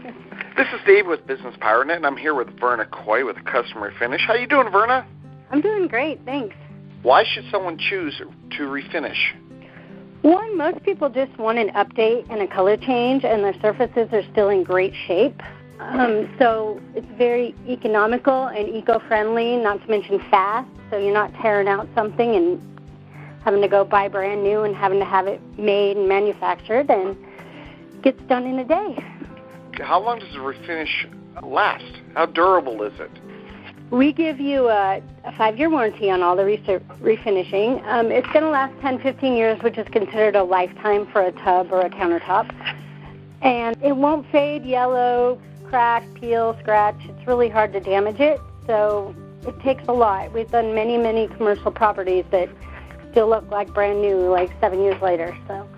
This is Dave with Business PowerNet, and I'm here with Verna Coy with Customer Refinish. How you doing, Verna? I'm doing great, thanks. Why should someone choose to refinish? One, most people just want an update and a color change, and their surfaces are still in great shape. So it's very economical and eco-friendly, not to mention fast, so you're not tearing out something and having to go buy brand new and having to have it made and manufactured, and it gets done in a day. How long does a refinish last? How durable is it? We give you a 5-year warranty on all the refinishing. It's going to last 10, 15 years, which is considered a lifetime for a tub or a countertop. And it won't fade, yellow, crack, peel, scratch. It's really hard to damage it, so it takes a lot. We've done many, many commercial properties that still look like brand new, like 7 years later. So